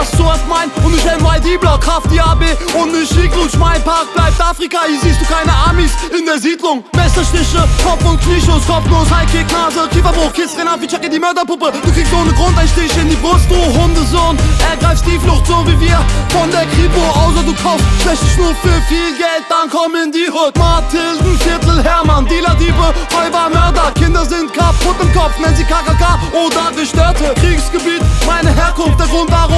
was so oft mein und ich NYD-Block, Kraft IAB und ich Iglutsch. Mein Park bleibt Afrika, hier siehst du keine Amis in der Siedlung. Messerstiche, Kopf- und Knieschuss, Kopfnuss, Highkick, Nase, Kieferbruch, Kiss, Renat, wie Chucky die Mörderpuppe. Du kriegst ohne Grund ein Stich in die Brust, du Hundesohn. Ergreifst die Flucht, so wie wir von der Kripo. Außer du kaufst schlechte Schnur für viel Geld, dann komm in die Hood. Mathildenviertel, Hermann, Dealer, Diebe, Räuber, Mörder. Kinder sind kaputt im Kopf, nennen sie KKK oder Gestörte. Kriegsgebiet, meine Herkunft, der Grund warum